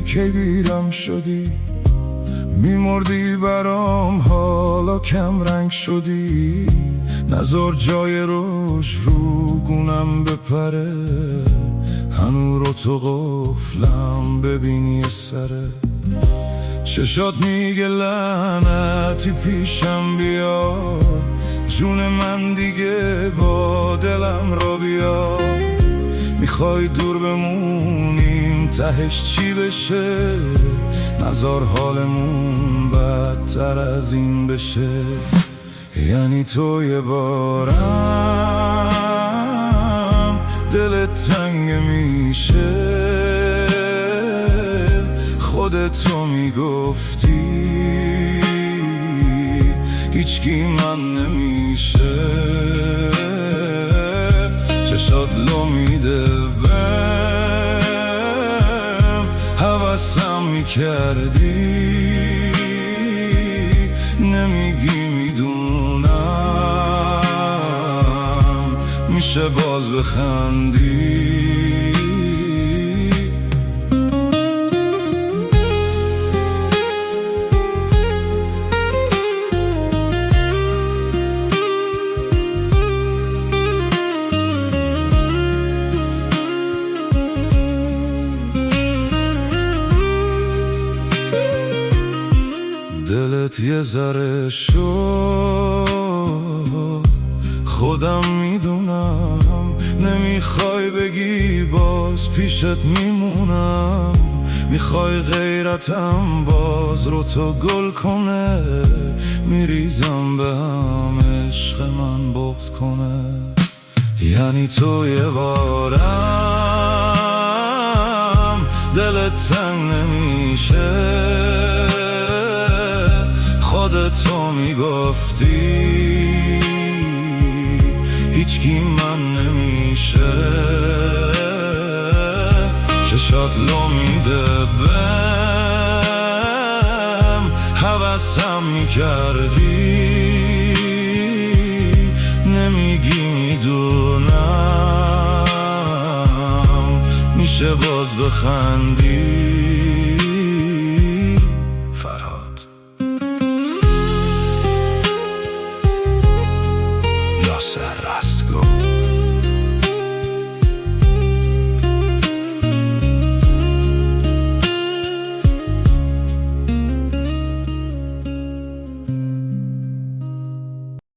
کی بیرم شدی، میمردی برام حالا کم رنگ شدی. نزار جای روش رو گونم بپره، هنو رو تو قفلم ببینی سره. چشات میگه لعنتی پیشم بیا، جون من دیگه با دلم رو بیا. میخوای دور بمونیم تهش چی بشه، نزار حالمون بدتر از این بشه. یعنی تو یه بارم دلت تنگ میشه، خودتو میگفتی هیچکی من نمیشه. چشات لو میده بهم، حواسم میکردی نمیگی میدونم، میشه باز بخندی. دلت یه ذره شد، خودم میدونم. نمیخوای بگی باز پیشت میمونم، میخوای غیرتم باز رو تو گل کنه. میریزم به هم عشق من بغض کنه. یعنی تو یه بارم دلت تنگ نمیشه، خودتو میگفتی هیچکی من نمیشه. چشات لو میده بهم، حواسم میکردی نمیگی میدونم، میشه باز بخندی. فرهاد یاسر رستگو.